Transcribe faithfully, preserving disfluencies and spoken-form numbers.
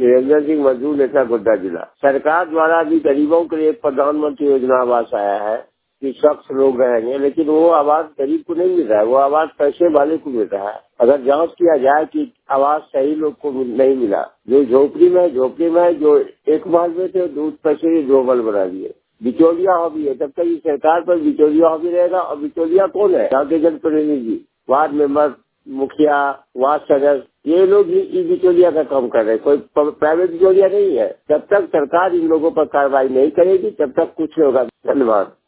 निरंजन सिंह मजदूर नेता गोड्डा जिला। सरकार द्वारा भी गरीबों के लिए प्रधानमंत्री योजना आवास आया है कि सख्त लोग रहेंगे, लेकिन वो आवास गरीब को नहीं मिल रहा है, वो आवास पैसे वाले को मिल रहा है। अगर जांच किया जाए कि आवास सही लोग को नहीं मिला, जो झोपड़ी में झोपड़ी में जो एक महल में थे दो पैसे दो महल बना दिए, बिचौलिया हॉबी है। तब तक सरकार पर बिचौलिया हॉबी रहेगा। और बिचौलिया कौन है? गाँव के जनप्रतिनिधि, वार्ड मेंबर, मुखिया, वार्ड सदस्य, ये लोग ही इस बिचौलिया का काम कर रहे हैं, कोई प्राइवेट बिचौलिया नहीं है। जब तक सरकार इन लोगों पर कार्रवाई नहीं करेगी तब तक कुछ नहीं होगा। धन्यवाद।